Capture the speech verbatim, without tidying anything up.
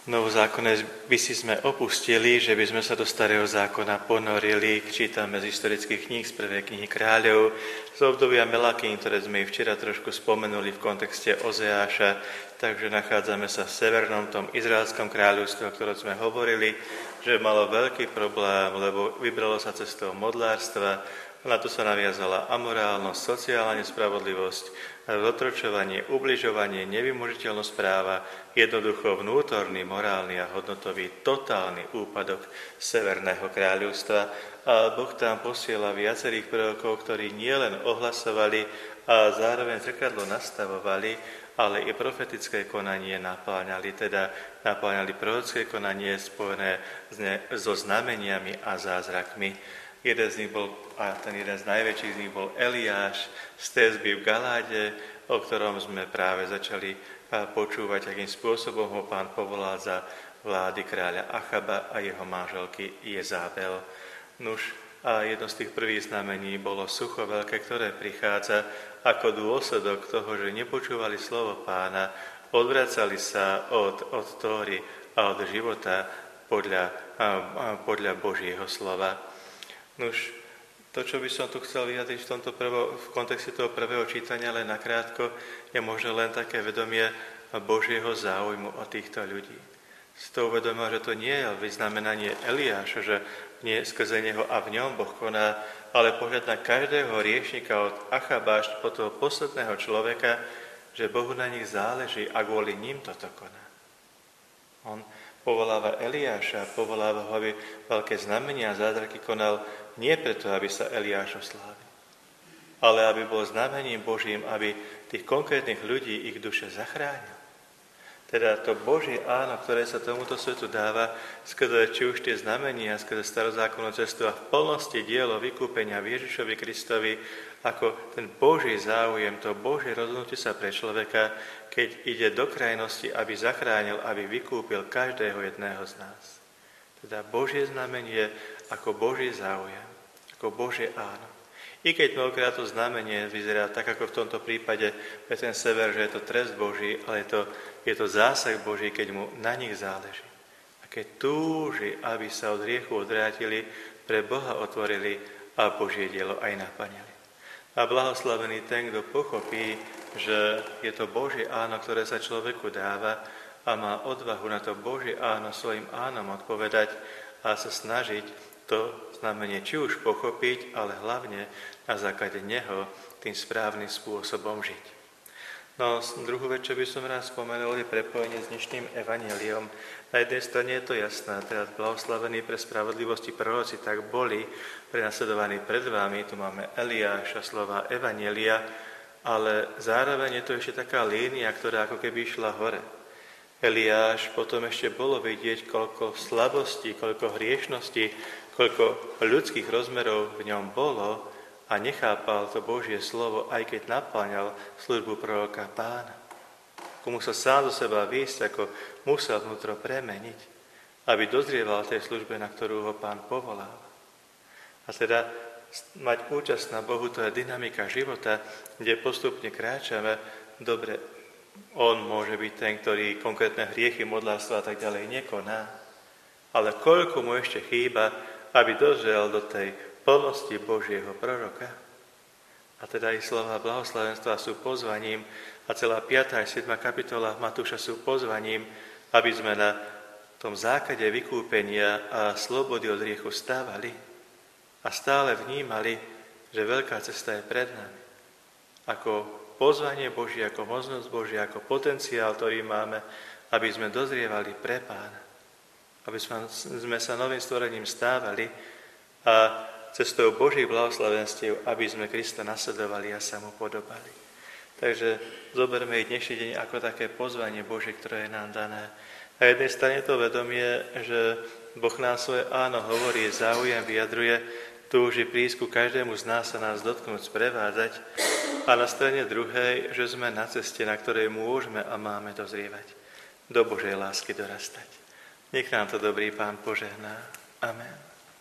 Novozákonné by si sme opustili, že by sme sa do Starého zákona ponorili, čítame z historických kníh, z prvej knihy Kráľov, z obdobia Melakín, ktoré sme ich včera trošku spomenuli v kontexte Ozeáša, takže nachádzame sa v severnom tom izraelskom kráľovstve, o ktorom sme hovorili, že malo veľký problém, lebo vybralo sa cestou modlárstva, na to sa naviazala amorálnosť, sociálna nespravodlivosť, zotročovanie, ubližovanie, nevymožiteľnosť práva, jednoducho vnútorný, morálny a hodnotový totálny úpadok Severného kráľovstva. A Boh tam posiela viacerých prorokov, ktorí nielen ohlasovali a zároveň zrkadlo nastavovali, ale i profetické konanie napáňali, teda napáňali prorocké konanie spojené so znameniami a zázrakmi. Jeden z nich bol, a ten jeden z najväčších z nich bol Eliáš z Tezby v Galáde, o ktorom sme práve začali počúvať, akým spôsobom ho Pán povolal za vlády kráľa Achaba a jeho manželky Jezábel. Nuž, a jedno z tých prvých znamení bolo sucho veľké, ktoré prichádza ako dôsledok toho, že nepočúvali slovo Pána, odvracali sa od, od Tóry a od života podľa, podľa Božieho slova. Nuž, to, čo by som tu chcel vyjadriť v tomto prvo, v kontexte toho prvého čítania, len nakrátko, je možno len také vedomie Božieho záujmu o týchto ľudí. Z toho vedomia, že to nie je vyznamenanie Eliáša, že nie skrze neho a v ňom Boh koná, ale pohľad na každého riešnika od Achaba až po toho posledného človeka, že Bohu na nich záleží a kvôli ním toto koná. On povoláva Eliáša, povoláva ho, aby veľké znamenia a zázraky konal nie preto, aby sa Eliáš oslávil, ale aby bol znamením Božím, aby tých konkrétnych ľudí ich duše zachránil. Teda to Božie áno, ktoré sa tomuto svetu dáva, skrze či už tie znamenia, skrze starozákonnú cestu a v plnosti dielo vykúpenia v Ježišovi Kristovi, ako ten Boží záujem, to Božie rozhodnutie sa pre človeka, keď ide do krajnosti, aby zachránil, aby vykúpil každého jedného z nás. Teda Božie znamenie ako Boží záujem, ako Božie áno. I keď mnohokrát to znamenie vyzerá tak, ako v tomto prípade pre ten sever, že je to trest Boží, ale je to, je to zásah Boží, keď mu na nich záleží. A keď túži, aby sa od hriechu odvrátili, pre Boha otvorili a Božie dielo aj naplnili. A blahoslavený ten, kto pochopí, že je to Božie áno, ktoré sa človeku dáva a má odvahu na to Božie áno svojim ánom odpovedať a sa snažiť to znamenie či už pochopiť, ale hlavne na základe neho tým správnym spôsobom žiť. No, druhú vec, čo by som rád spomenul, je prepojenie s dnešným evanjeliom. Na jednej strane je to jasné, teraz blahoslavení pre spravodlivosti proroci, tak boli prenasledovaní pred vami, tu máme Eliáša, slova evanjelia, ale zároveň je to ešte taká línia, ktorá ako keby išla hore. Eliáš potom ešte bolo vidieť, koľko slabostí, koľko hriešnosti, koľko ľudských rozmerov v ňom bolo a nechápal to Božie slovo, aj keď napáňal službu proroka Pána. Ako musel sám do seba výjsť, ako musel vnútro premeniť, aby dozrieval tej službe, na ktorú ho Pán povoláva. A teda mať účasť na Bohu, to je dynamika života, kde postupne kráčame. Dobre, on môže byť ten, ktorý konkrétne hriechy, modlárstva a tak ďalej nekoná. Ale koľko mu ešte chýba, aby dozrel do tej plnosti Božieho proroka. A teda ich slova blahoslavenstva sú pozvaním a celá piata a siedma kapitola Matúša sú pozvaním, aby sme na tom základe vykúpenia a slobody od hriechu stávali a stále vnímali, že veľká cesta je pred nami. Ako pozvanie Božie, ako možnosť Božia, ako potenciál, ktorý máme, aby sme dozrievali pre Pána. Aby sme sa novým stvorením stávali a cestou Božích blahoslavenstiev, aby sme Krista nasledovali a sa mu podobali. Takže zoberme i dnešný deň ako také pozvanie Božie, ktoré je nám dané. Na jednej strane to vedomie, že Boh nám svoje áno hovorí, záujem vyjadruje, túži prísť ku každému z nás sa nás dotknúť, sprevádzať. A na strane druhej, že sme na ceste, na ktorej môžeme a máme dozrievať, do Božej lásky dorastať. Nech nám to dobrý Pán požehná. Amen.